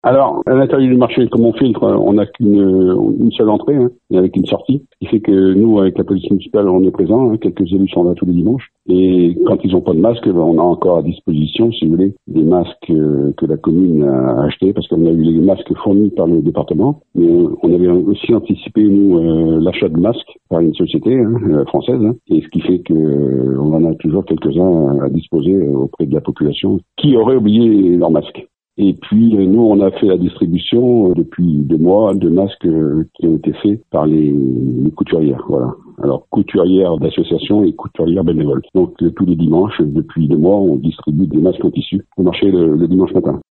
Alors, à l'intérieur du marché, comme on filtre, on n'a qu'une seule entrée, et avec une sortie. Ce qui fait que nous, avec la police municipale, on est présents, quelques élus sont là tous les dimanches. Et quand ils n'ont pas de masque, on a encore à disposition, si vous voulez, des masques que la commune a achetés, parce qu'on a eu les masques fournis par le département. Mais on avait aussi anticipé, nous, l'achat de masques par une société française. Et ce qui fait que on en a toujours quelques-uns à disposer auprès de la population qui aurait oublié leur masque. Et puis, nous, on a fait la distribution depuis 2 mois de masques qui ont été faits par les couturières. Voilà. Alors, couturières d'associations et couturières bénévoles. Donc, tous les dimanches, depuis 2 mois, on distribue des masques en tissu au marché le dimanche matin.